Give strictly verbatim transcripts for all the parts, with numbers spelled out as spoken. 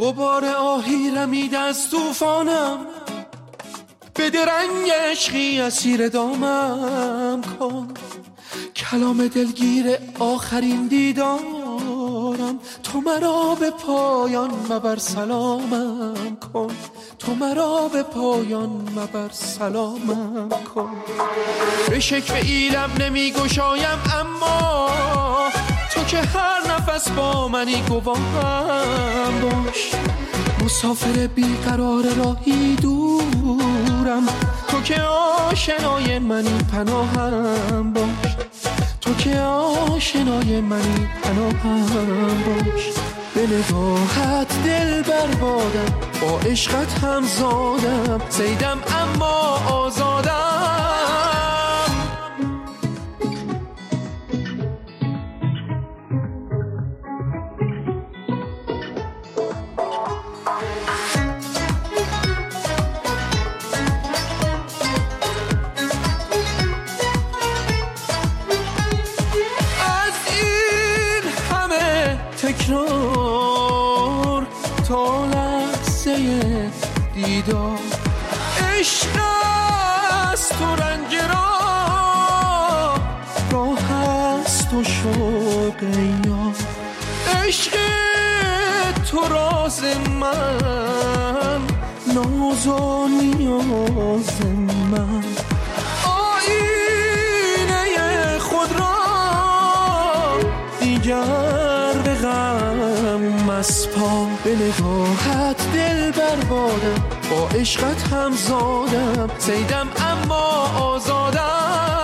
غبار آهی رمید از طوفانم، بده رنگ عشقی اسیر دامم کن. کلام دلگیر آخرین دیدارم، تو مرا به پایان مبر سلامم کن. تو مرا به پایان مبر سلامم کن. به شکوه ایلم نمی گشایم اما تو که هر نفس با منی گواهم باش. مسافر بیقرار راهی دورم، تو که آشنای منی پناهم باش. تو که آشنای منی پناهم باش. به نگاهت دل بربادم، با عشقت هم زادم، صیدم اما آزادم. تکرار تا لحظه دیدار، عشق است و رنج راه، راه است و شوق یار. عشق تو راز من، ناز و نیاز من. آینه خود را دیگر به غم مسپار. به نگاهت دل بربادم، با عشقت هم زادم، صیدم اما آزادم.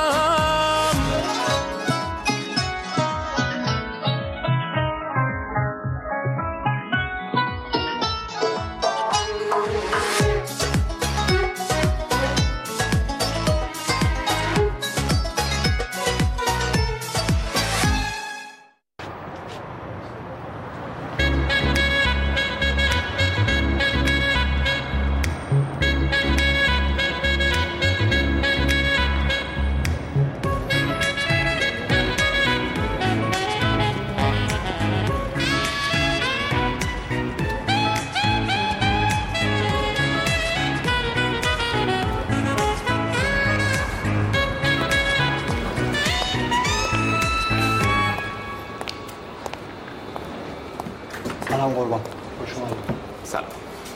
سلام قربان. خوش اومدید. سلام.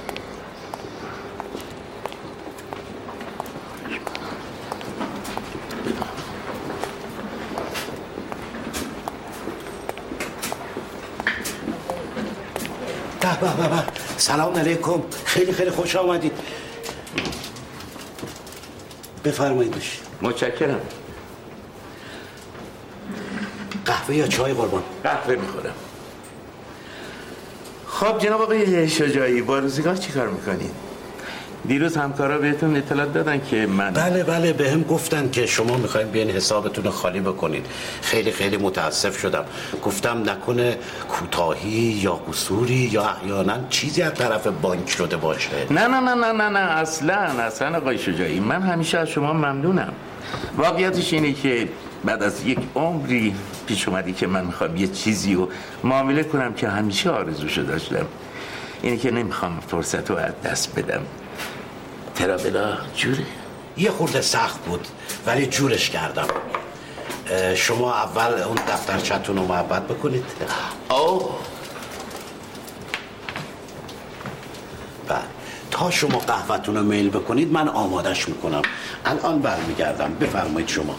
به به به به. سلام علیکم. خیلی خیلی خوش آمدید. بفرمایید بشید. متشکرم. قهوه یا چای قربان؟ قهوه میخورم. خب جناب آقای شجاعی، با روزگار چی کار میکنید؟ دیروز همکارا بهتون اطلاع دادن که من بله بله به هم گفتن که شما میخواین بیاین حسابتون رو خالی بکنید. خیلی خیلی متاسف شدم. گفتم نکنه کوتاهی یا قصوری یا احیانا چیزی از طرف بانک شده باشه. نه نه نه نه نه نه اصلا اصلا آقای شجاعی، من همیشه از شما ممنونم. واقعیتش اینه که بعد از یک عمری پیش اومدی که من میخوام یه چیزی رو معامله کنم که همیشه آرزوشو داشتم. اینه که نمیخوام فرصت رو از دست بدم. ترابلا جوره؟ یه خورده سخت بود ولی جورش کردم. شما اول اون دفترچه‌تون رو محبت بکنید. اوه بعد تا شما قهوه‌تون رو میل بکنید من آمادش میکنم. الان برمیگردم. بفرمایید شما.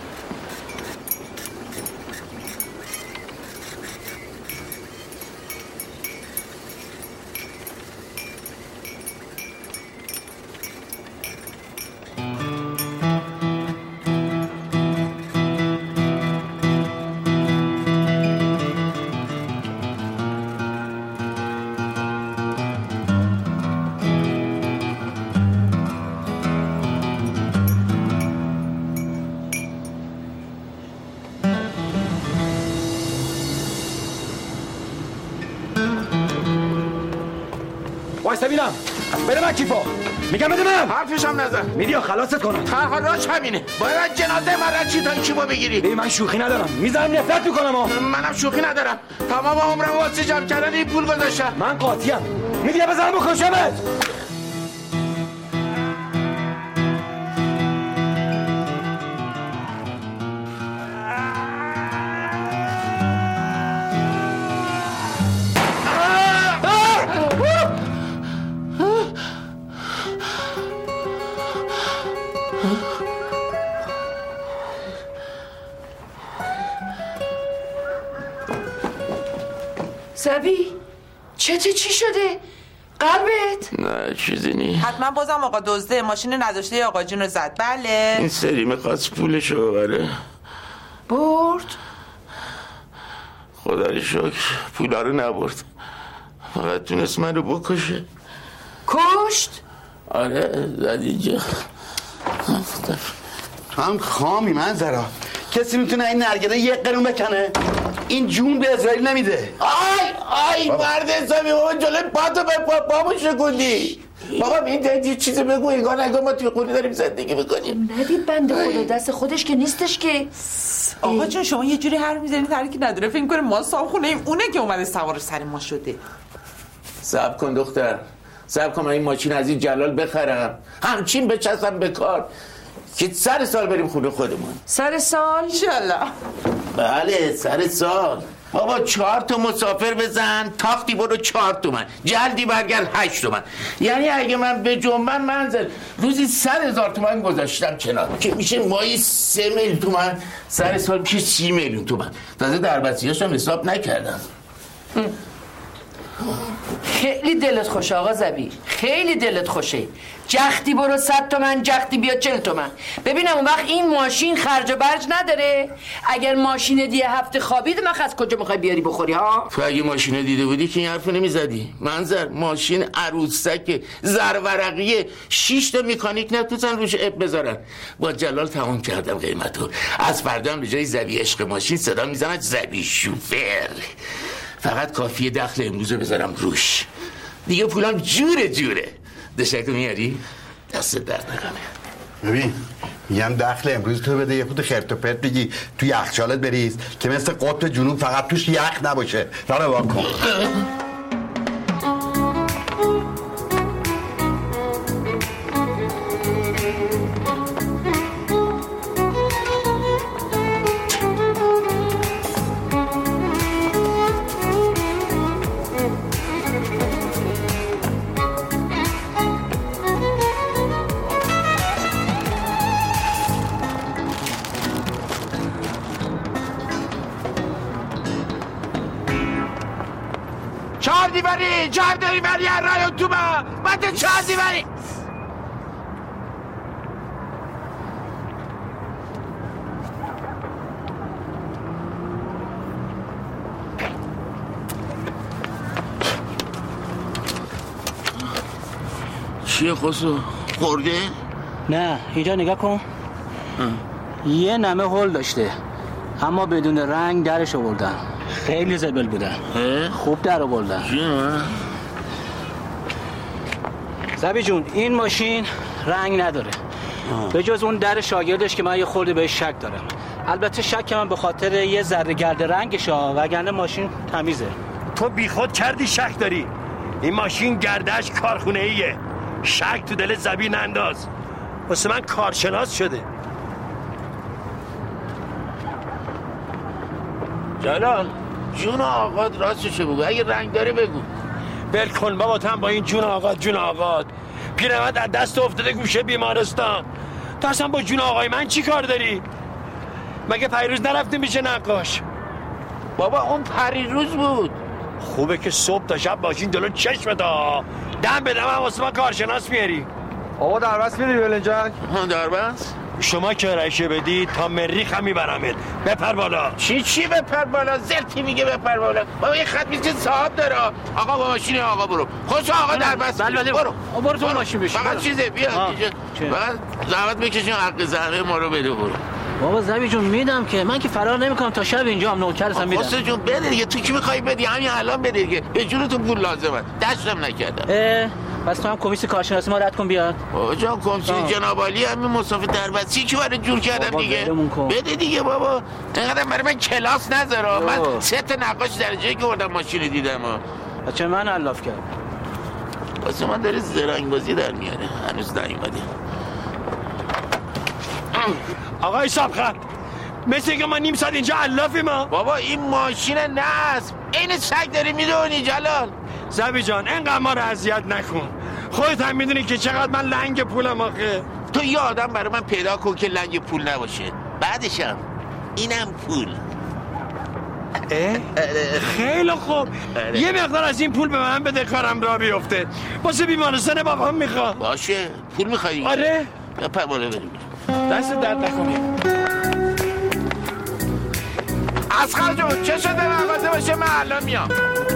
وایستا بینم. بده من کیفو. میگم بده من. حرفش هم نزن. میدی یا خلاصت کنم. تنها راش همینه. باید جنازه من چی تا کیفو بگیری. ببین من شوخی ندارم. میذارم نفرت میکنم ها. منم شوخی ندارم. تمام عمرم واسه جمع کردن این پول گذاشتم. من قاطیم. میگه بزنم بکشمت. زبی چته چی شده؟ قلبت؟ نه چیزی نی. حتما بازم آقا دزده ماشین نداشته آقا جون رو زد. بله این سری میخواست پولشو ببره برد؟ خدا رو شکر پولا رو نبرد، فقط تونست من رو بکشه. کشت؟ آره زد اینجا. تو هم خامی منظرا، کسی میتونه این نرگله یک قرون بکنه؟ این جون به اسرائیل نمیده. آی آی مرد حسابی بابا جلوی پاتو به پا پامو شکوندی. بابا این یه چیزی بگو، انگار نگاه ما توی خونه داریم زندگی میکنیم. ندید بنده خدا دست خودش که نیستش که. آقا جون شما یه جوری حرف میزنید هر کی نداره فکر کنه ما صاحب خونه ایم، اونه که اومده سوار سر ما شده. صبر کن دختر، صبر کن من این ماشین از این جلال بخرم همچین بچسبم به کار که سر سال بریم خونه خودمون. سر سال؟ انشالله. بله سر سال. بابا چهار تا مسافر بزن تاختی برو چهار تومن، جلدی برگرد هشت تومن. یعنی اگه من به جنبن منزل روزی سر هزار تومن گذاشتم کنار که میشه مایی سه میلیون تومن، سر سال میشه سی میلیون تومن. تازه دربستیاش هم حساب نکردم. خیلی دلت خوشه آقا زبی، خیلی دلت خوشه. جختی برو صد تومن، جختی بیا چل تومن. ببینم اون وقت این ماشین خرج و برج نداره. اگر ماشین دیگه هفته خوابید من از کجا میخوای بیاری بخوری ها؟ تو اگه ماشین دیده بودی که این حرفو نمیزدی. منظر ماشین عروسک زرورقیه، شش تا مکانیک نتونن روش اب بذارن. با جلال تمام کردم قیمتو. از فردا هم به جای زبی عشق ماشین صدا میزنن زبی شوفر. فقط کافیه دخل امروزو بذارم روش، دیگه پولم جوره جوره. دشکو میاری؟ دست درد نکنه. ببین میگم دخل امروز تو بده، یه خود خرت و پرت بگی توی یخچالت بریز که مثل قطب جنوب فقط توش یخ نباشه. راه نگاه کن. چهار دیواری چهار دیواری رای تو با من تو چهار دیواری. چیه خسرو؟ خورده؟ نه اینجا نگاه کن. یه نمه هول داشته اما بدون رنگ درش آوردن، خیلی زبل بودن، خوب در آوردن. زبی جون این ماشین رنگ نداره به جز اون در شاگردش که من یه خورده بهش شک دارم. البته شک من به خاطر یه ذره گرد رنگشه، وگرنه ماشین تمیزه. تو بیخود کردی شک داری؟ این ماشین گردش کارخونه ایه، شک تو دل زبی ننداز. واسه من کارشناس شده. جلال جون آقاد راستشو بگو، اگه رنگ داره بگو. بل کن بابا، تن با این جون آقاد جون آقاد. پیرمرد از دست افتاده گوشه بیمارستان. تو اصلا با جون آقای من چی کار داری؟ مگه پریروز نرفتیم میشه نقاش؟ بابا اون پریروز بود. خوبه که صبح تا شب ماشین جلو چشمت ها. دم به دم هم واسه من کارشناس میاری. آقا دربست میری بلنجک؟ ها دربست؟ شما که رایشه بدی تا مریخ هم میبرمت. بپر بالا. چی چی بپر بالا؟ زرتی میگه بپر بالا. بابا یه خط میشه صاحب داره. آقا با ماشین آقا برو. خوش آقا دربست. بله برو. برو تو ماشین بشین. فقط چیزه بیا اینجا. فقط زحمت بکشین حق زحمه ما رو بده برو. بابا زبی جون میدم که من که فرار نمیکنم تا شب اینجا هم نوکرتم میدم. واسه جون بده دیگه، تو کی میخوای بدی؟ همین الان بده دیگه، به جونتون پول لازمه. دستم نکردم. اه بس تو هم کمیسی کارشناسی ما رد کن بیاد. بابا جان کمیسی جناب عالی همین مسافر دربستی که برای جور کردم دیگه. بده دیگه بابا، اینقدر برای من کلاس نذارا. من سه تا نقاش درجه که بردم ماشین دیدم. بچه من الاف کرد. واسه من داره زرنگ بازی در میاره. هنوز نیومده. آقای صاحب مثل که ما نیم ساعت اینجا علافی ما. بابا این ماشین نصب این سگ داری میدونی جلال. زبی جان اینقدر ما رو اذیت نکن. خودت هم میدونی که چقدر من لنگ پولم آخه. تو یه آدم برای من پیدا کن که لنگ پول نباشه. بعدشم اینم پول. اه؟ خیلی خوب. یه مقدار از این پول به من بده کارم را بیفته. واسه بیمارستان بابام میخوام. باشه پول میخوایی؟ آره. یا پر بالا بریم. دست درد نکنی. اصغر جون چه شده مغازه باشه من الان میام.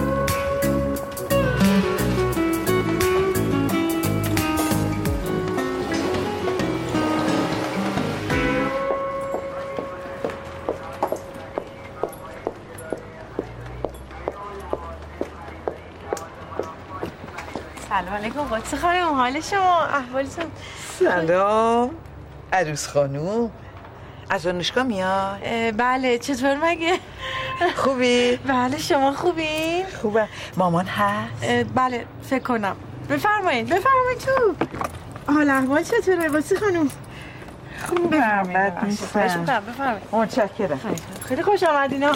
سلام علیکم قدس خانم، حال شما؟ احوالتون؟ سلام عروس خانوم، از دانشگاه میاد؟ بله. چطور مگه؟ خوبی؟ بله. شما خوبین؟ خوبه. مامان هست؟ بله فکر کنم. بفرمایید بفرمایید تو. حال احوال چطوره قدس خانوم؟ خوبم بد نیستم. بفرمایید. متشکرم. خیلی خوش آمدین.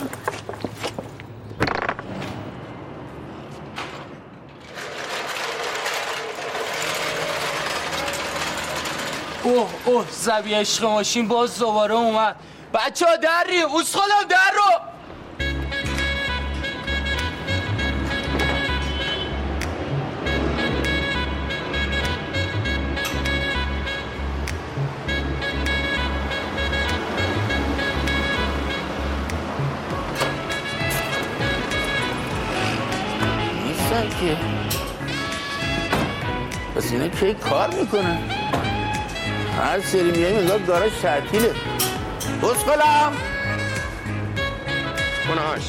اوه اوه زبی عشق ماشین باز دوباره اومد. بچه ها در ری اوسخالم در رو. نیستن که بس اینا که کار میکنن. هر سری میاییم انگار گاراژ تعطیله. اسقلم خونهاش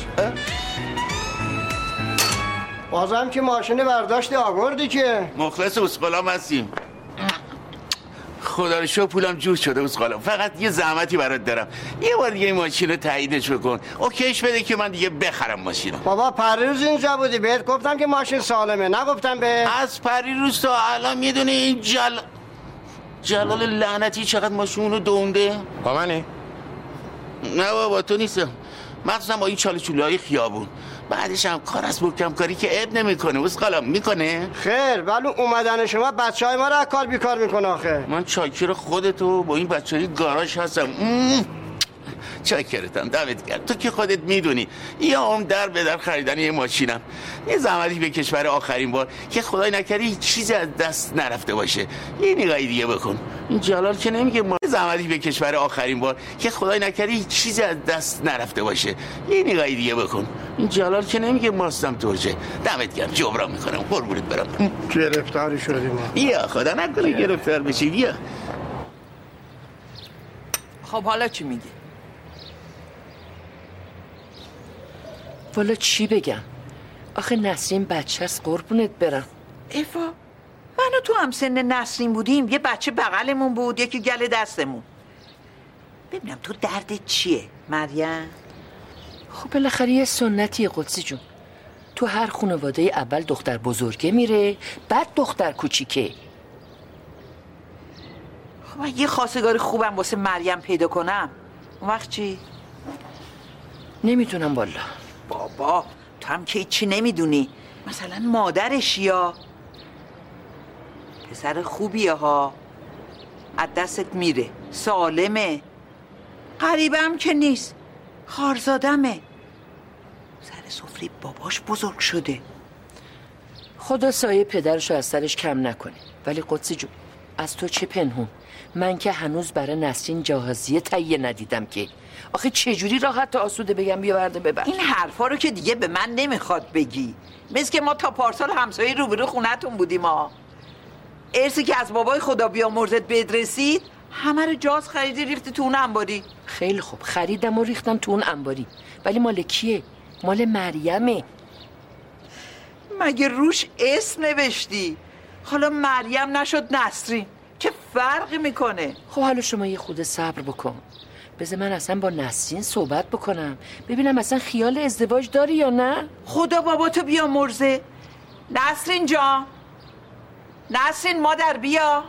بازم که ماشین برداشتی آوردی که مخلص اسقلم هستیم. خدا رو شکر پولم جور شده اسقلم. فقط یه زحمتی برات دارم. یه بار دیگه این ماشین رو تاییدش بکن. اوکیش بده که من دیگه بخرم ماشین رو. بابا پریروز اینجا بودی بهت گفتم که ماشین سالمه نگفتم به از پریروز تا الان میدونی این جل جلال لعنتی چقدر ماشینو دونده؟ با منه؟ نه بابا تو نیستم. مخصوصا با این چاله چوله‌های خیابون. بعدش هم کار از محکم کاری که عیب نمیکنه. اسقلم میکنه؟ خیر ولی اومدن شما بچهای ما رو کار بیکار میکنه آخه. من چاکر خودتو با این بچهای گاراژ هستم. چاکرتم دمت گرم. تو که خودت میدونی یا هم در به در خریدن یه ماشینم یه زحمتی به کشور آخرین بار که خدای نکرده هیچ چیزی از دست نرفته باشه. یه نگاهی دیگه بکن. این جلال که نمیگه ما زحمتی به کشور آخرین بار که خدای نکرده هیچ چیزی از دست نرفته باشه. یه نگاهی دیگه بکن. این جلال که نمیگه ماستم توجه. دمت گرم جبران میکنم. قربونت برم. گرفتاری شدیم ما. بیا خدا نکنه گرفتار بشی. بیا. خب حالا چی میگی؟ والا چی بگم؟ آخه نسرین بچه است قربونت برم. ایفا من و تو هم سن نسرین بودیم یه بچه بغلمون بود یکی گل دستمون. ببینم تو دردت چیه مریم؟ خب بالاخره یه سنتیه قدسی جون. تو هر خانواده اول دختر بزرگه میره بعد دختر کوچیکه. خب من یه خواستگار خوبم واسه مریم پیدا کنم اون وقت چی؟ نمیدونم والا. بابا تو هم که چی نمیدونی. مثلا مادرش یا پسر خوبیه ها از دستت میره سالمه غریبم که نیست خارزادمه سر سفره باباش بزرگ شده. خدا سایه پدرشو از سرش کم نکنه. ولی قدسی جون از تو چه پنهون؟ من که هنوز برای نسرین جهازیه تهیه ندیدم که. آخه چجوری راحت آسوده بگم بیاورده ببر؟ این حرفا رو که دیگه به من نمیخواد بگی. مثل که ما تا پارسال همسایه روبرو خونتون بودیم ها. ارثی که از بابای خدا بیامرزت بهت رسید همه رو جاز خریدی ریختی تو اون انباری. خیلی خوب خریدم و ریختم تو اون انباری. ولی مال کیه؟ مال مریمه. مگه روش اسم نوشتی؟ حالا مریم نشد نسرین چه فرقی میکنه؟ خب حالا شما یه خود صبر بکن. بذار من اصلا با نسرین صحبت بکنم ببینم اصلا خیال ازدواج داری یا نه. خدا باباتو بیامرزه. نسرین جان نسرین مادر بیا.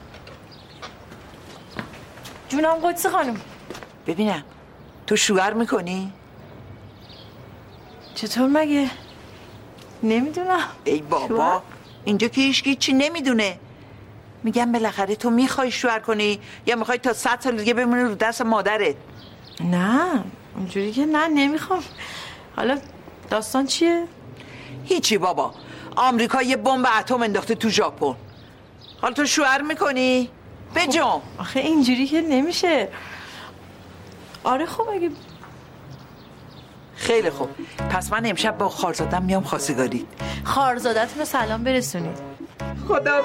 جونم قدسی خانم. ببینم تو شوهر میکنی؟ چطور مگه؟ نمیدونم. ای بابا شوهر؟ اینجا که هیچکی چی نمیدونه. میگم بالاخره تو میخوای شوهر کنی یا میخوای تا صد سال دیگه بمونی رو دست مادرت؟ نه اونجوری که نه نمیخوام. حالا داستان چیه؟ هیچی بابا. آمریکا یه بمب اتم انداخته تو ژاپن. حالا تو شوهر میکنی؟ بجام. آخه اینجوری که نمیشه. آره خب اگه خیلی خوب. پس من امشب با خارزادم میام خواستگاری. خارزادتون رو سلام برسونید. خداحافظ.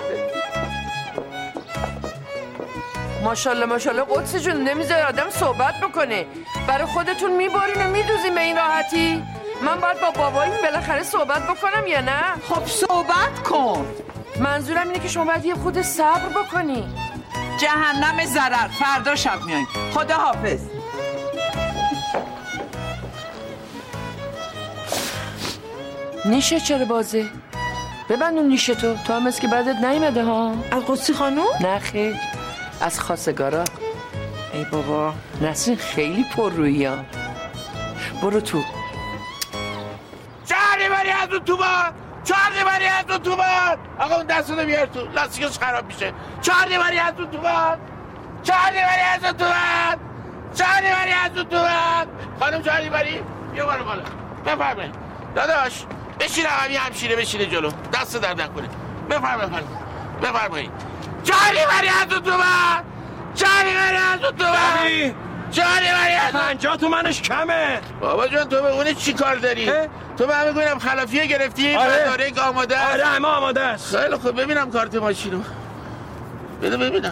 ماشاءالله ماشاءالله قدسی جون نمیذاری آدم صحبت بکنه. برای خودتون میبارین و میدوزین به این راحتی؟ من باید با باباییم بالاخره صحبت بکنم یا نه؟ خب صحبت کن. منظورم اینه که شما باید یه خود صبر بکنی. جهنم ضرر. فردا شب میاییم. خداحافظ. نیشه چرا بازه؟ ببند اون نیشه تو. تو هم از که بعدت نیمده ها. از قدسی خانم؟ نه خیر، از خواستگارا. ای بابا نسرین خیلی پر رویی ها. برو تو. چهاری بری از اون تو بار چهاری بری از اون تو بار آقا اون دستونو بیار تو لاستیکش خراب میشه. چهاری بری از اون تو بار چهاری بری از اون تو بار چهاری بری از اون تو بار خانم چهاری بری بیا بالا بالا بفرمایید داداش. بشین عقبی همشیره بشینه جلو دست در نکنه. بفرمایید خانم بفرمایید. چهاری بری از اون تو بار چهاری بری از اون تو بار چهاری بری از اون. پنجاه تومنش کمه. بابا جان تو به اونه چی کار داری؟ تو به همه گوینم خلافیه گرفتی؟ آره. داره که آماده است؟ آره همه آماده است. خیلی خوب ببینم کارت ماشینو. بده ببینم.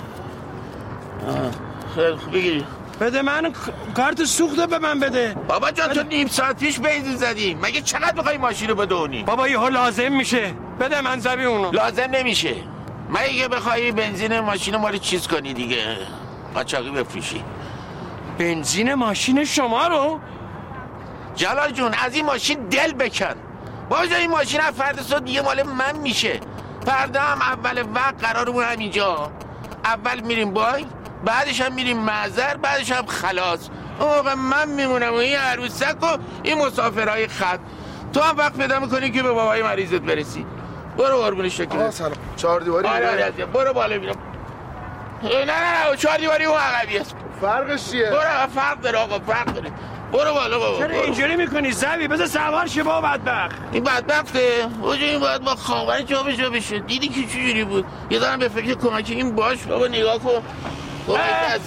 آه. خیلی خوب بگیری. بده من کارت سوخته به من بده. بابا جان بده. تو نیم ساعت پیش بنزین زدی. مگه چقدر میخوای ماشینو بدونی؟ بابا یهو لازم میشه. بده من زبی اونو. لازم نمیشه. مگه بخوای بنزین ماشین ما رو چیز کنی دیگه. قاچاقی بفروشی. بنزین ماشین شما رو؟ جلال جون از این ماشین دل بکن. بابا جان این ماشین از فردا صبح دیگه مال من میشه. فردا هم اول وقت قرارمون همینجا. اول میریم بای، بعدش هم میریم معذر، بعدش هم خلاص. اون موقع من میمونم و این عروسک و این مسافرهای خط. تو هم وقت پیدا میکنی که به بابای مریضت برسی. برو قربون شکلت. سلام. چهار دیواری. آره آره برو بالا ببینم. نه نه نه چهار دیواری اون عقبی است. فرقش چیه؟ برو فرق داره آقا فرق داره. برو بالا بابا. چرا اینجوری میکنی زبی؟ بذار سوار شه بابا بدبخت. این بدبخته. اوج این باید با خاور جا به جا بشه. دیدی که چجوری بود؟ یه دارم به فکر کمک این باش بابا نگاه کن. بابا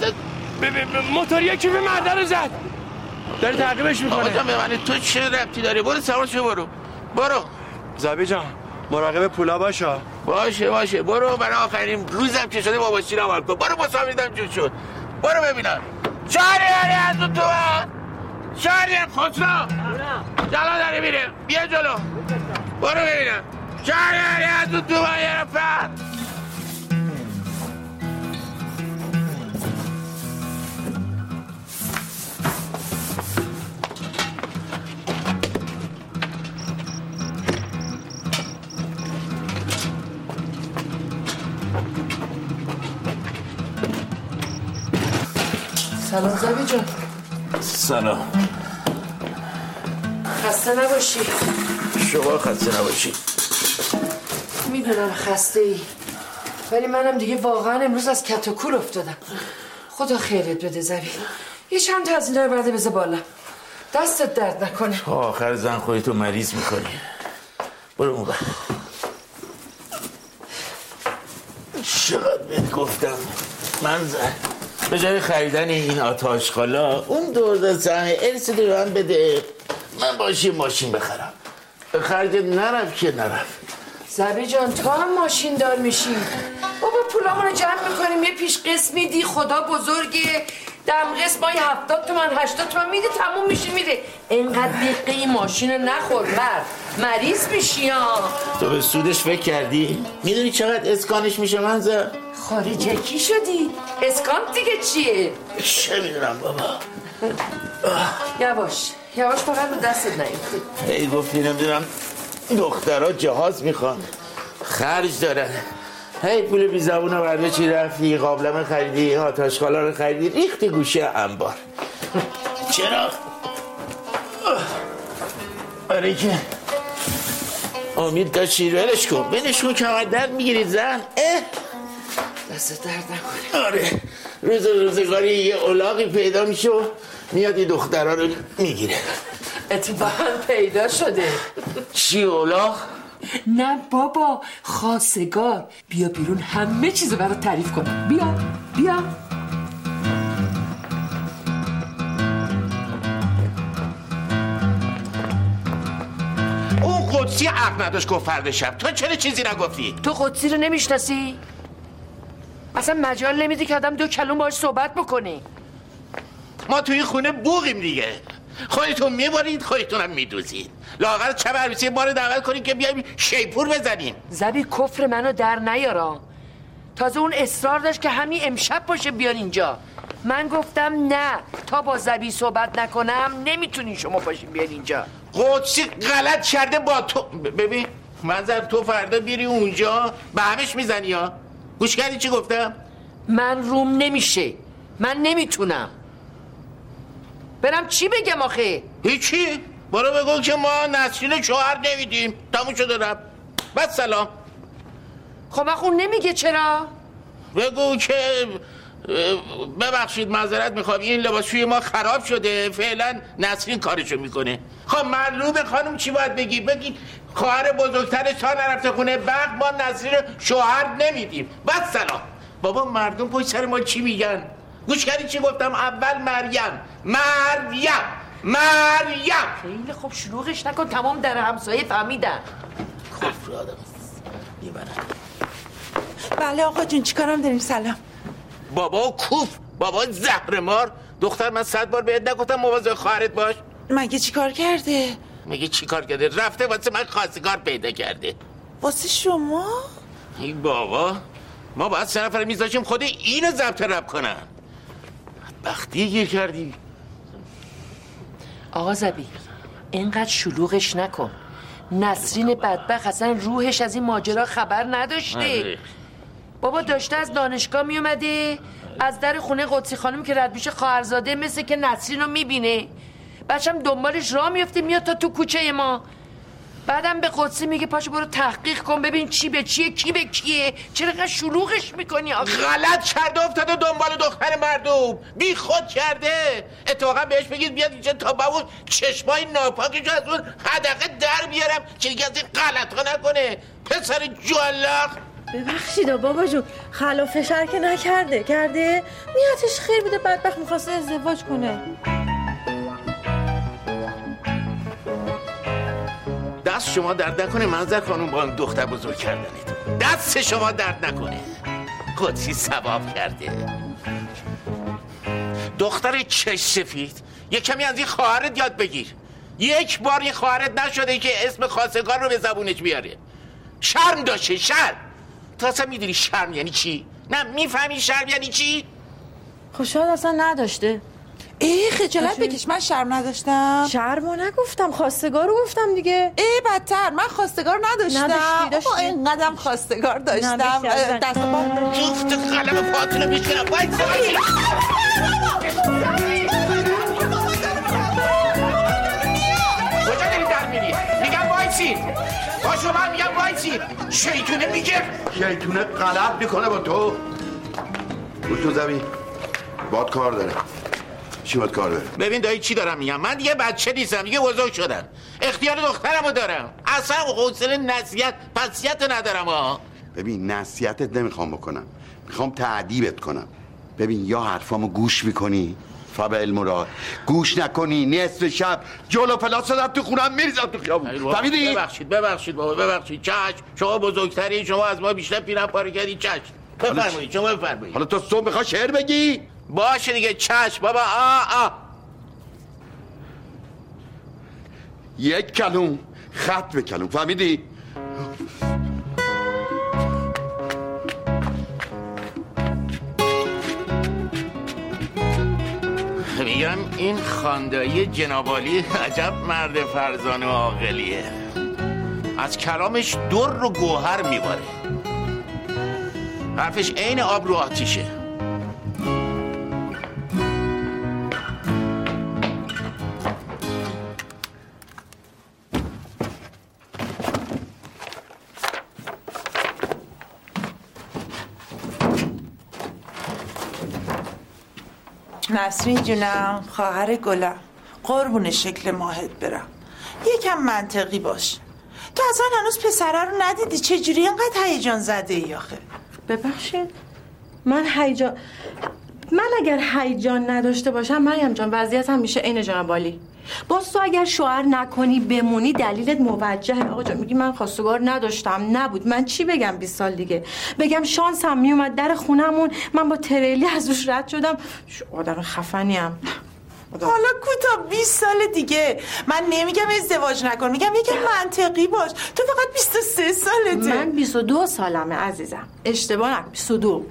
موتور یکی به مرده رو زد. داره تعقیبش میکنه. آقا جان به من تو چه ربطی داره؟ برو سوار شو برو. برو. زبی جان مراقب پولا باشه. باشه باشه برو برای آخرین روزم که شده با ماشین عمل کن. برو مسافرتم جون شد. برو ببینم. چاری هری از اون تو ها چاری خسرو جلو داره میره بیا جلو برو ببینم. چاری هری از اون تو ها یه نفر. سلام زبی جان. سلام. خسته نباشی. شما خسته نباشی. میدونم خسته ای ولی منم دیگه واقعا امروز از کت و کول افتادم. خدا خیرت بده زبی. یه چند تا از اینا رو برده بذار بالا. دستت درد نکنه. آخر زن خودتو مریض میکنی. برو اون بر. چقدر بهت گفتم من زن به جای خریدن این آتاشخالا اون دورده سهه ارسی رو من بده من باشی ماشین بخرم. به خرجت نرفت که نرفت. زبی جان تو هم ماشین دار میشی. بابا پولامون رو جمع میکنیم یه پیش قسط میدی خدا بزرگه. دم قسط مایی هفتاد تومن هشتاد تومن میده تموم میشه میره. اینقدر دقیقه این ماشین رو نخور مرد مریض میشی ها. تو به سودش فکر کردی؟ میدونی چقدر اسکانش میشه منزه؟ خارجکی شدی؟ اسکان دیگه چیه؟ چه میدونم بابا. یواش یواش فقط رو دستت نیفته. ای گفتی نمیدونم دخترها جهاز میخوان خرج دارن. هی پول بی زبون رو برده چی رفتی، قابلمه خریدی، آتشخالا رو خریدی، ریختی گوشه انبار. چرا؟ آره که امید داشت چی ولش کن، ولش کن، کمر درد میگیرید زن. اه دست درد نکنه. آره روز روزگاری یه اولاقی پیدا میشه و میاد این دخترها رو میگیره. اتفاقا پیدا شده. چی اولاق؟ نه بابا، خواستگار. بیا بیرون همه چیزو برات تعریف کنم. بیا بیا. اون قدسی حق نداشت گفت فرد شب. تو چرا چیزی نگفتی؟ تو قدسی رو نمیشناسی؟ اصلا مجال نمیدی که آدم دو کلمه باهاش صحبت بکنی. ما توی خونه بوغیم دیگه. خودتون میبارید خودتونم میدوزید. لااقل شب عروسی ما رو دعوت کنید که بیایم شیپور بزنیم. زبی کفر منو در نیارا. تازه اون اصرار داشت که همین امشب باشه بیان اینجا. من گفتم نه، تا با زبی صحبت نکنم نمیتونین شما باشین بیان اینجا. قدسی غلط کرده با تو. ببین منظر تو فردا بیری اونجا به همش میزنی ها. گوش کردی چی گفتم؟ من روم نمیشه، من نمیتونم. برم چی بگم آخه؟ هیچی، برو بگو که ما نسرین شوهر نمیدیم. تموم شده رفت. بس سلام. خب اون نمیگه چرا؟ بگو که ببخشید معذرت میخوام این لباسشوی ما خراب شده، فعلا نسرین کارشو میکنه. خب معلومه خانم چی باید بگی؟ بگی خواهر بزرگترش تا نرفته خونه وقت ما نسرین شوهر نمیدیم. بس سلام. بابا مردم پشت سر ما چی میگن؟ گوش کردی چی گفتم؟ اول مریم مریم مریم. خیلی خوب شلوغش نکن، تمام در همسایه فهمیدن. کفر آدم میبرن. بله آقا جون چیکارم داریم؟ سلام. بابا کوف، بابا زهرمار. دختر من صد بار بهت نگفتم مواظب خواهرت باش؟ مگه چیکار کرده؟ مگه چیکار کرده؟ رفته واسه من خواستگار پیدا کرده. واسه شما؟ ای بابا ما باید سه نفر میذاشیم خود اینو ضبط رب کنن. بدبختی گیر کردی. آقا زبی اینقدر شلوغش نکن. نسرین بدبخت اصلا روحش از این ماجرا خبر نداشته. بابا داشته از دانشگاه میومده، از در خونه قدسی خانم که رد میشه خواهرزاده مثل که نسرین رو میبینه، بچم دنبالش راه میفته میاد تا تو کوچه ما. بعدم به قدسی میگه پاشو برو تحقیق کن ببین چی به چیه کی به کیه. چرا اینقدر شلوغش میکنی آخه؟ غلط کرده افتاده دنبال دختر مردم، بی خود کرده. اتفاقا بهش بگید بیاد اینجا تا با اون چشمای ناپاکشو از اون حدقه در بیارم که دیگه از این غلطا نکنه. پسر جلق. ببخشید بابا جون، خلا فشار که نکرده، کرده نیتش خیر بوده، بدبخت میخواسته ازدواج کنه. دست شما درد نکنه منظر خانوم با اون دختر بزرگ کردنید. دست شما درد نکنه. قدسی ثواب کرده. دختر چش سفید یک کمی از این خواهرت یاد بگیر. یک بار این خواهرت نشده که اسم خواستگار رو به زبونش بیاره. شرم داشته. شرم. تو اصلا میدونی شرم یعنی چی؟ نه میفهمی شرم یعنی چی؟ خب شاید اصلا نداشته. ای خجالت بکش، من شرم نداشتم. شرمو نگفتم، خواستگار رو گفتم دیگه. ای بدتر، من خواستگار نداشتم. نداشتی داشتی. این قدم خواستگار داشتم. دست پا جفت قلم پاتونو میشکنم. باید سوازی کجا داری در میری؟ میگم وایسی. باشو من میگم وایسی. شیطونه میگه شیطونه غلط میکنه با تو. گوش تو زمین باد کار داره. چی باید کار داره؟ ببین دایی چی دارم میگم، من دیگه بچه نیستم، دیگه بزرگ شدم، اختیار دخترمو دارم، اصلا حوصله نصیحت پسیت ندارم ها. ببین نصیحتت نمیخوام بکنم، میخوام تعدیبت کنم. ببین یا حرفامو گوش میکنی فبه المراد، گوش نکنی نصف شب جلو پلاس دادم تو خونم میریزم تو خیابون. فهمیدی؟ ببخشید ببخشید بابا ببخشید. چش شما بزرگتری، شما از ما بیشتر پیرم پاره کردی. چش بفرمایید شما بفرمایید. حالا تو صبح میخوای شعر بگی؟ باشه دیگه چش بابا. آ آ یک کلوم خط به کلوم. فهمیدی؟ میگم این خاندایی جنابالی عجب مرد فرزانه و عاقلیه. از کلامش در و گوهر میباره. حرفش عین آب رو آتیشه. نسرین جونم، خواهر گلم، قربون شکل ماهت برم. یکم منطقی باش. تو اصلا هنوز پسره رو ندیدی، چجوری اینقدر هیجان زده ای آخه؟ ببخشید من هیجان من اگر هیجان نداشته باشم مریم جان وضعیتم میشه عین جناب عالی. باز تو اگر شوهر نکنی بمونی دلیلت موجهه. آقا جان میگی من خواستگار نداشتم، نبود. من چی بگم بیست سال دیگه؟ بگم شانسم میومد در خونمون من با تریلی از روش رد شدم. آدم خفنیم. حالا کوتا بیست سال دیگه. من نمیگم ازدواج نکن، میگم یکم منطقی باش. تو فقط بیست و سه سالته. من بیست و دو سالمه عزیزم. اشتباه نکن. بیست و دو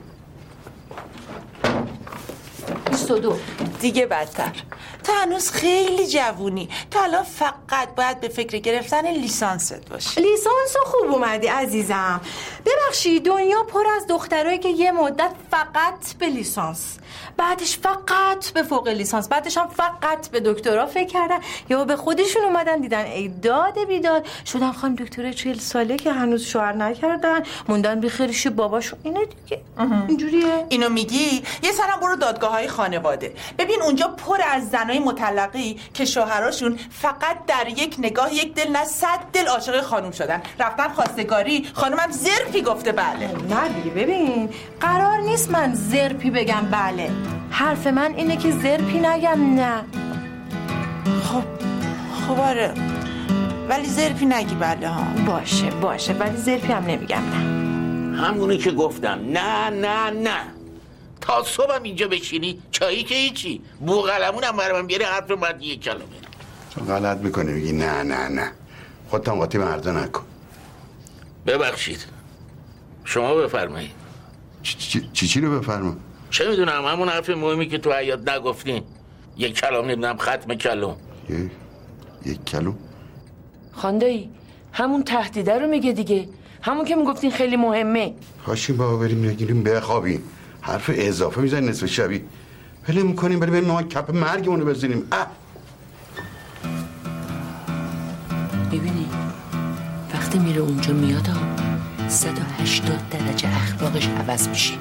بیست و دو دیگه بدتر. تو هنوز خیلی جوونی. تو الان فقط باید به فکر گرفتن لیسانست باشی. لیسانس خوب اومدی عزیزم. ببخشی دنیا پر از دخترایی که یه مدت فقط به لیسانس، بعدش فقط به فوق لیسانس، بعدش هم فقط به دکترا فکر کردن یا به خودشون اومدن دیدن ای داد بیداد شدن خانم دکترای چهل ساله که هنوز شوهر نکردن، موندن به خیرش باباشون. اینه دیگه. اینجوریه. اینو میگی؟ یه سرم برو دادگاه‌های خانواده. ببین اونجا پر از زنای مطلقی که شوهراشون فقط در یک نگاه یک دل نه صد دل عاشق خانم شدن، رفتن خواستگاری، خانمم زرپی گفته بله. نه دیگه ببین قرار نیست من زرپی بگم بله. حرف من اینه که زرپی نگم نه. خب خب آره ولی زرپی نگی بله ها. باشه باشه ولی زرپی هم نمیگم نه. همونی که گفتم نه نه نه. تا صبحم اینجا بشینی چایی که هیچی. بوقلمونم برای من بیاره حرف مرد یک کلمه. تو غلط میکنی میگی نه نه نه. خودت هم قاطی مردا نکن. ببخشید شما بفرمایید. چی چی, چی رو بفرما؟ چه میدونم همون حرف مهمی که تو حیات نگفتین. یک کلام نمیدونم ختم کلام. یک یک کلام؟ خاندایی همون تهدیده رو میگه دیگه، همون که میگفتین خیلی مهمه. خواهشیم بابا بریم بگیریم بخوابیم. حرف اضافه میزنی نصف شبی. ولی میکنیم بریم بریم ما کپ مرگمونو بزنیم. اه ببینی وقتی میره اونجا میاد صد و هشتاد درجه اخلاقش عوض میشه.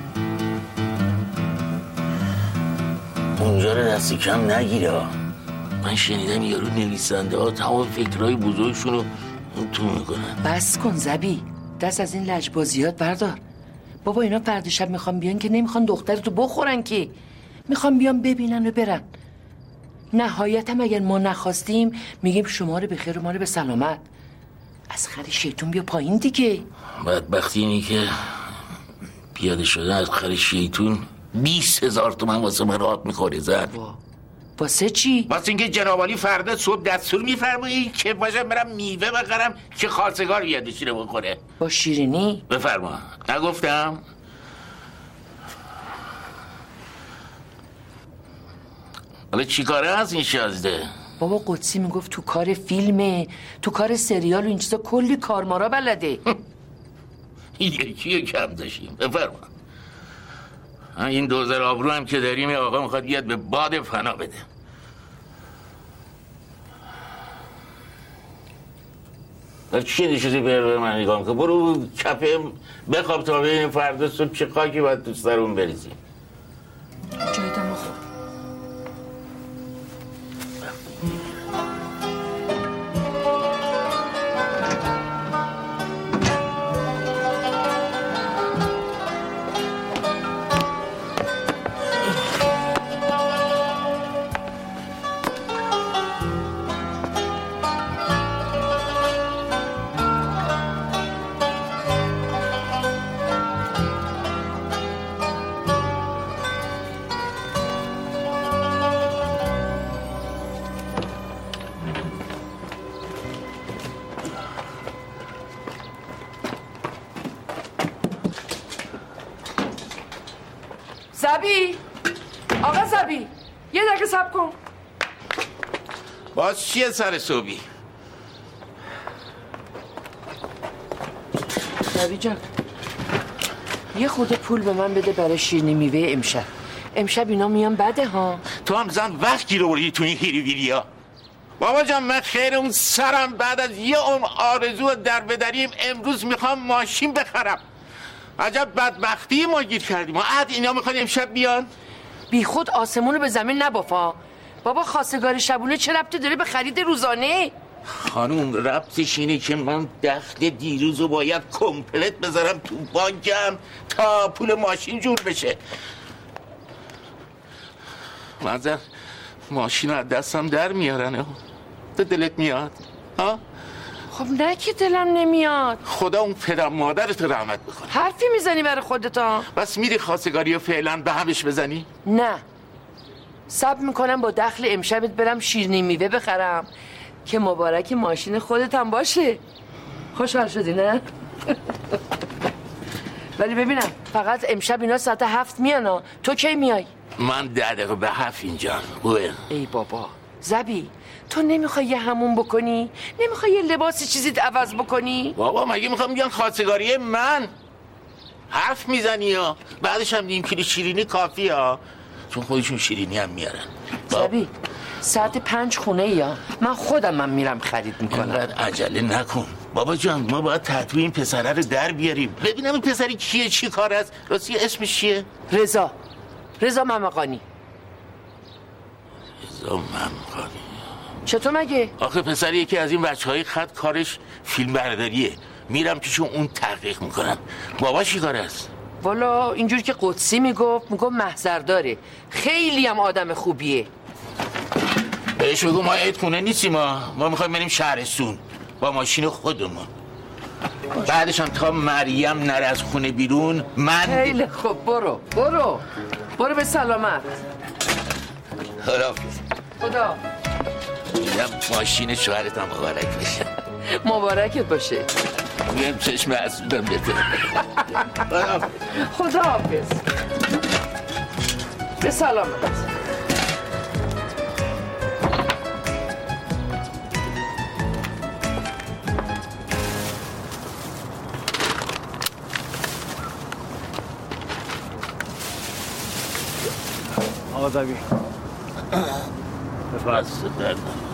اونجا رو دست کم نگیره. من شنیدم یارو نویسنده ها تمام فکرهای بزرگشونو اون تو میکنن. بس کن زبی، دست از این لجبازیات بردار. بابا اینا فردا شب میخوان بیان که نمیخوان دخترتو بخورن که، میخوان بیان ببینن و برن. نهایت هم اگر ما نخواستیم میگیم شما رو به خیر و ما رو به سلامت. از خر شیطون بیا پایین دیگه. بدبختی اینی که پیاده شده از خر شیطون بیست هزار تومن واسه من آب میخوری زد. واسه چی؟ واسه اینکه جناب عالی فردا صبح دستور میفرمایی که باشم برم میوه بخرم که خواستگار بیادشی رو بخوره. با شیرینی؟ بفرما. نگفتم؟ حالا چی کاره هست این شازده؟ بابا قدسی میگفت تو کار فیلمه، تو کار سریال و این چیزا کلی کارمارا بلده. یکی کم داشتیم. بفرما. این دوزر آبرو هم که داریم آقا میخواد بیاد به باد فنا بده. در چی نشستی به من نگاه که برو کپه بخواب تا ببینیم فردا صبح چه خاکی باید تو سرمون بریزیم. جای دم خوب. زبی آقا زبی یه دقیقه صبر کن. باز چیه سر صبحی؟ زبی جان یه خورده پول به من بده برای شیرینی میوه امشب. امشب اینا میان بده ها. تو هم زن وقت گیر آوردی تو این هیری ویریا. بابا جان من خیر اون سرم بعد از یه عمر آرزو در بدریم امروز میخوام ماشین بخرم. عجب بدبختی ما گیر کردیم. ما عد اینا میخوان امشب بیان. بی خود آسمونو به زمین نبافا. بابا خواستگار شبونه چه ربطی داره به خرید روزانه؟ خانوم ربطش اینه که من دخل دیروزو باید کمپلت بذارم تو بانکم تا پول ماشین جور بشه. منظر ماشین از دستم در میارن. تو دلت میاد؟ ها؟ خب نه که دلم نمیاد. خدا اون پدر مادرت رحمت بکنه. حرفی میزنی برای خودتا؟ بس میری خواستگاری و فعلا به همش بزنی؟ نه صبر میکنم با دخل امشبت برم شیرینی میوه بخرم که مبارک ماشین خودت هم باشه. خوشحال شدی نه؟ ولی ببینم فقط امشب اینا ساعت هفت میانا. تو کی میای؟ من ده دقیقه به هفت اینجا. خوبه؟ ای بابا زبی تو نمیخوای یه همون بکنی؟ نمیخوای یه لباس چیزیت عوض بکنی؟ بابا مگه میخوام میگن خواستگاری من؟ حرف میزنی یا بعدش هم نیم کیلو شیرینی کافی ها، چون خودشون شیرینی هم میارن. زبی ساعت پنج خونه یا من خودم من میرم خرید میکنم. اینقدر عجله نکن بابا جان. ما باید تحتوی این پسره رو در بیاریم. ببینم این پسری کیه، چی کار است، راستی اسمش چیه؟ رضا رضا ممقانی. رضا ممقانی چطور مگه؟ آخه پسری یکی از این بچهای خط کارش فیلم برداریه. میرم پیشون اون تحقیق میکنم. بابا چی کار است؟ والا اینجور که قدسی میگفت میگفت محضر داره. خیلی هم آدم خوبیه. بهش بگو ما عید خونه نیستیم. ما ما میخوایم بریم شهرستون با ماشین خودمون. بعدش هم تا مریم نره از خونه بیرون من خیلی خوب. برو برو برو به سلامت. خدا خدا میگم ماشین شوهرت هم مبارک باشه. مبارکت باشه. میگم چشم اسودم بده. خدا حافظ. به سلامت. آقا زبی بس درد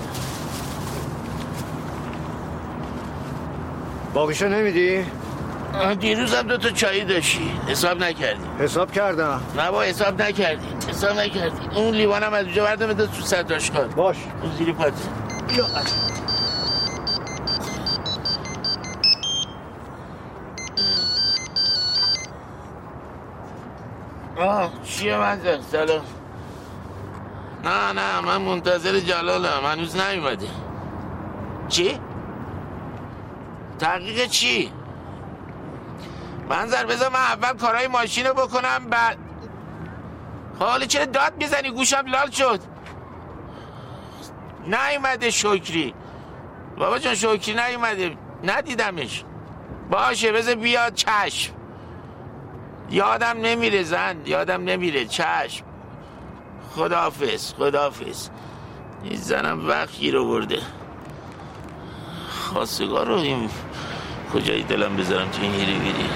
باقیشو نمیدی؟ دیروز هم دو تا چایی داشتی حساب نکردی. حساب کردم. نه با حساب نکردی. حساب نکردی. اون لیوانم از اونجا بردم بده تو سرداش کن. باش اون زیری پاته. آه چیه منظر؟ سلام. نه نه من منتظر جلالم. هنوز نیومده. چی؟ تحقیق چی؟ منظر بذار من اول کارهای ماشین رو بکنم بعد. حالا چرا داد میزنی؟ گوشم لال شد. نیومده شکری. بابا جان شکری نیومده. ندیدمش. باشه بذار بیاد. چشم. یادم نمیره زن. یادم نمیره. چشم. خداحافظ. خداحافظ. این زنم وقت گیر آورده. خواستگار رو این کجای دلم بذارم تو این هیری بیری.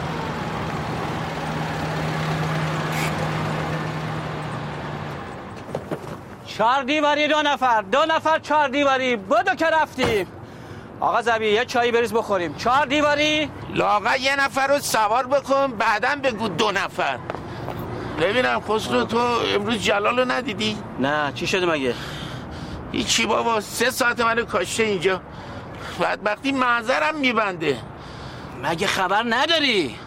چهار دیواری دو نفر دو نفر چهار دیواری بدو که رفتیم. آقا زبی یه چایی بریز بخوریم. چهار دیواری لاغر یه نفر رو سوار بکن بعدم بگو دو نفر. ببینم خسرو تو امروز جلال رو ندیدی؟ نه چی شده مگه؟ هیچی بابا. سه ساعت منو کاشته اینجا. بدبختی منظرم میبنده. مگه خبر نداری؟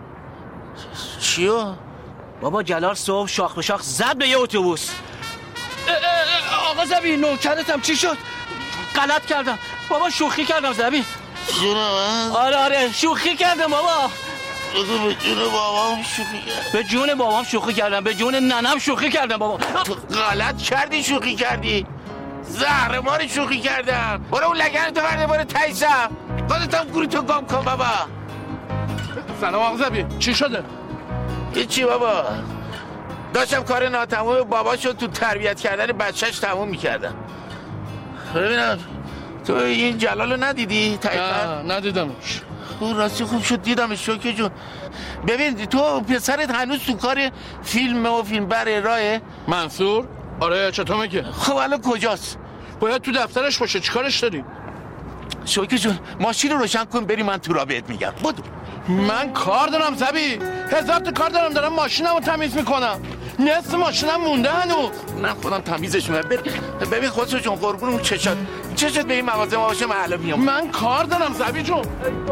چیو؟ بابا جلال صبح شاخ به شاخ زد به یه اتوبوس. آقا زبی نوکرتم چی شد؟ غلط کردم بابا. شوخی کردم زبی. جونم؟ آره آره شوخی کردم بابا. بگو به جون بابام شوخی کردم. به جون بابام شوخی کردم. به جون ننم شوخی کردم بابا. تو غلط کردی شوخی کردی. زهر ماری شوخی کردم. برو اون لگن تو برده برو تایسم. خودت هم گوری تو گم کن بابا. سلام آقا زبی چی شده؟ هیچی بابا. داشتم کار ناتمام باباشو تو تربیت کردن بچهش تموم میکردم. ببینم تو این جلالو ندیدی؟ نه ندیدمش. کو راستی خوب شد دیدم شوکی جون. ببین تو پسرت هنوز تو کار فیلم و فیلم بر راهه؟ منصور؟ آره چطور میگه؟ خب الان کجاست؟ باید تو دفترش باشه. چیکارش داری؟ شوکی جون ماشین رو روشن کن بریم، من تو را بهت میگم. بدو. من کار دارم زبی، هزار تا کار دارم، دارم ماشینمو تمیز میکنم. نصف ماشینم مونده هنوز. نه خودم تمیزش میکنم. ببین خودشو جون قربونم چشات چشات به این مغازه ما باشه، من الان میام. من کار دارم زبی جون.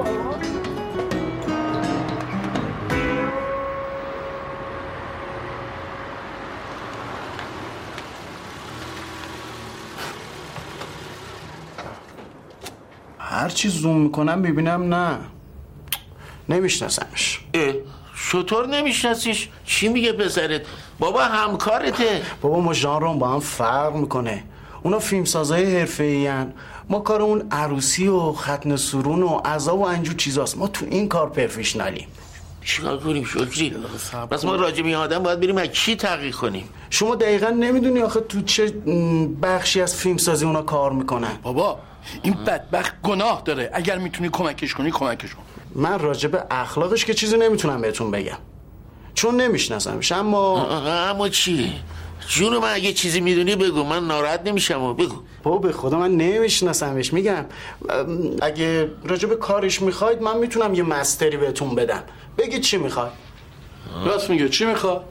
هر چی زوم میکنم میبینم نه، نمیشناسمش. چطور نمیشناسیش؟ چی میگه پسرت؟ بابا همکارته. بابا ما ژانرمون با هم فرق میکنه. اونا فیلمسازای حرفه‌ای ان، ما کارمون عروسی و ختن سرون و عزا و اینجور چیزاست. ما تو این کار پروفشنالیم. چیکار کنیم شکری؟ بس ما راجع به این آدم باید بریم از کی تحقیق کنیم؟ شما دقیقا نمیدونی آخه تو چه بخشی از فیلمسازی اونا کار میکنن. بابا این بدبخت گناه داره، اگر میتونی کمکش کنی کمکش کن. من راجع به اخلاقش که چیزی نمیتونم بهتون بگم چون نمیشناسمش. اما اما چی؟ جون من اگه چیزی میدونی بگو، من ناراحت نمیشم و بگو. بابا به خدا من نمیشناسمش. میگم اگه راجع به کارش میخواید من میتونم یه مستری بهتون بدم. بگید چی میخواد. راست میگه. چی میخواد؟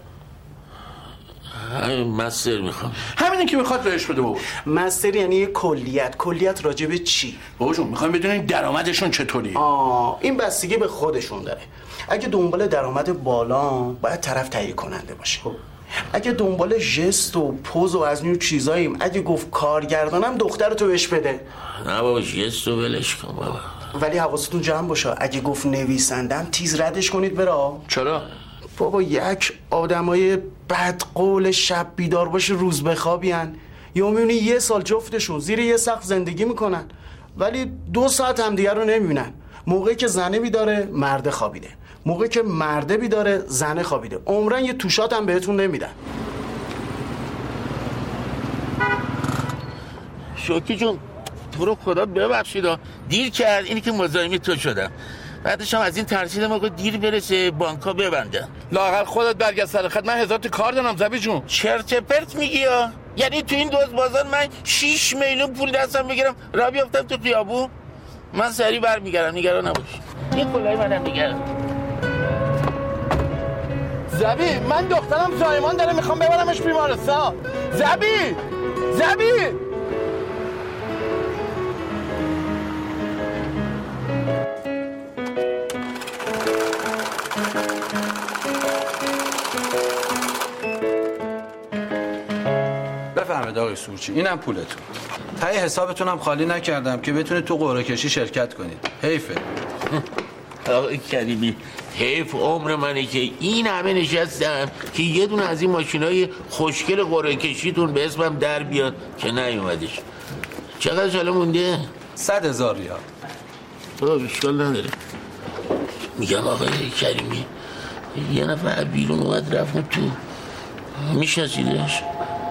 مستر میخوام. همینه که میخواد بهش بده بابا. مستر یعنی یه کلیت. کلیت راجع به چی؟ بابا جون میخوایم بدونیم درآمدشون چطوریه. آه این بستگی به خودشون داره. اگه دنبال درآمد بالا باید طرف تهیه کننده باشه. خب اگه دنبال ژست و پوز و از این چیزاییم، اگه گفت کارگردانم دخترتو بهش بده. نه بابا ژست رو ولش کن بابا. ولی حواستون جمع باشه، اگه گفت نویسندم تیز ردش کنید بره. چرا؟ بابا یک آدمای بدقول شب بیدار باشه روز بخوابین، یا میبینی یه سال جفتشون زیر یه سقف زندگی میکنن ولی دو ساعت همدیگه رو نمیبینن. موقعی که زنه بیداره مرده خوابیده، موقعی که مرده بیداره زنه خوابیده. عمرن یه توشات هم بهتون نمیدن. شوکی جون تو رو خدا ببخشید دیر کرد، اینی که مزاحم تو شدم. بعدش هم از این ترسیدم آقا دیر برسه بانک‌ها ببندن. لااقل خودت برگرد سر خط. من هزار تا کار دارم زبی جون. چرت پرت میگی ها؟ یعنی تو این دوز بازار من شش میلیون پول دستم بگیرم راه بیافتم تو خیابون؟ من سریع برمیگردم، نگران نباش. این کلاه منم نگران. زبی من دخترم زایمان داره، میخوام ببرمش بیمارستان. زبی زبی بفرمایید آقای سورچی، اینم پولتون. تای حسابتون هم خالی نکردم که بتونید تو قرعه کشی شرکت کنید. حیفه. آقای کریمی حیف عمر منه که این همه نشستم که یه دونه از این ماشینای خوشگل قرعه کشیتون به اسمم در بیاد که نیومدش. چقدر ساله مونده؟ صد هزار ریال. تو اشکال نداره. میگم آقای کریمی یه نفر بیرون اومد رفت تو، میشناسیدش؟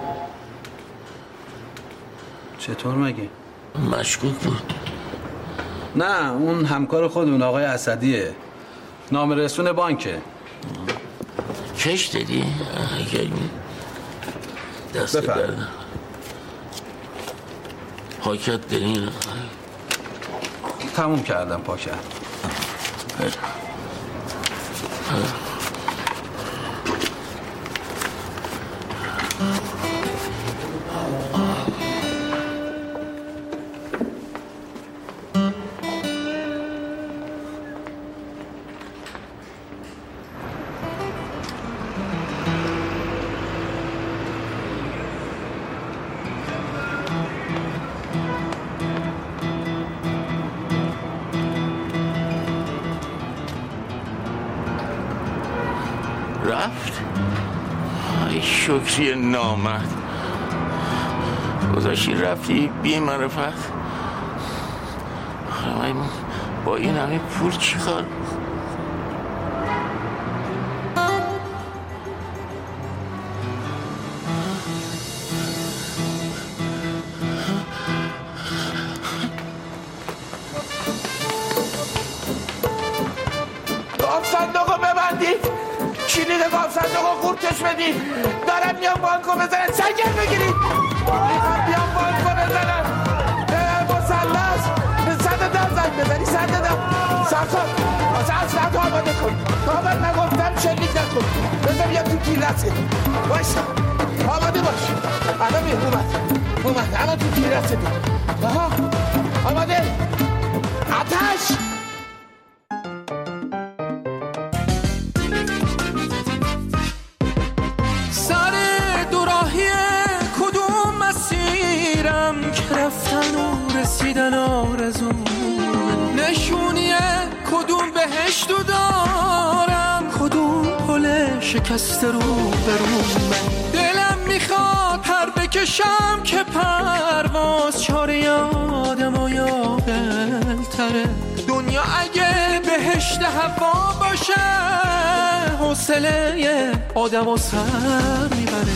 چطور مگه؟ مشکوک بود. نه اون همکار خودمون آقای اسدیه، نام رسون بانکه. کش دادی؟ کریمی دست درد پاکت دارین؟ تموم کردم پاکت. رفت؟ ای شکری نامرد، گذاشتی رفتی بی معرفت. با این همه پول چی کار؟ قورتش بدی. دارم میام بانکو بزنن سنگر بگیرید. میخوام بیام بانکو بزنن مسلس صد ده زنگ بزنی صد ده سرکار اصلا آماده کن تا من نگفتم شلیک نکن بزن بیا تو تیرسه باشا آماده باش الان میاد اومد اومد الان تو تیرسه بیا آها آماده آتش سر دوراهی کدوم مسیرم که رفتن و رسیدن آرزوم نشونیه کدوم بهشتو دارم کدوم پل شکست رو بروم دلم میخواد پر بکشم که پرواز چاره یادم و یادلتره دنیا اگه بهشت هوا باشه حوصله آدم و سر میبره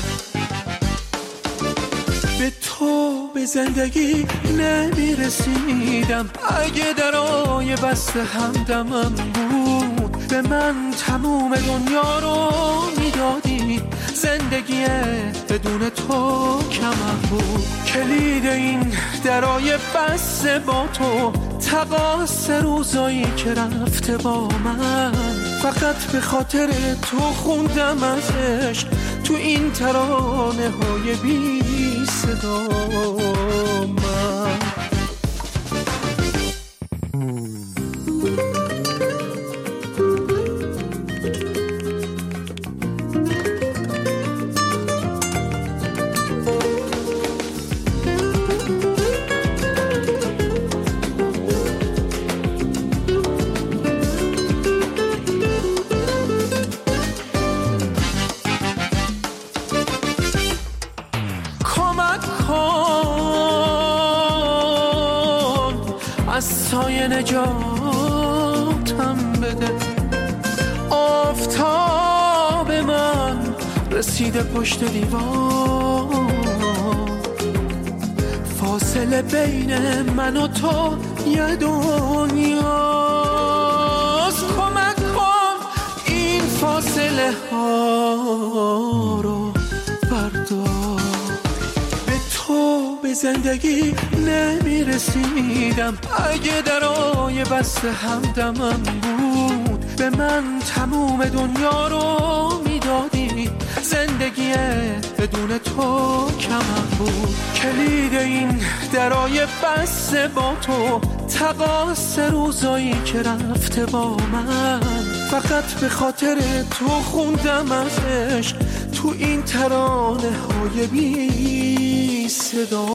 به تو به زندگی نمیرسیدم اگه درای بسته همدمم بود به من تموم دنیا رو میدادی زندگی بدون تو کمم بود کلید این درای بسته با تو تقاص روزایی که رفته با من فقط به خاطر تو خوندم ازش تو این ترانه های بی صدا من از سایه نجاتم بده آفتاب من رسیده پشت دیوار فاصله بین من و تو یه دنیاست کمک کن این فاصله ها رو بردار تو به زندگی نمیرسیدم اگه درای بسته همدمم بود به من تموم دنیا رو میدادی زندگی بدون تو کمم بود کلید این درای بسته با تو تقاص روزایی که رفته با من فقط به خاطر تو خوندم ازش تو این ترانه های بی صدا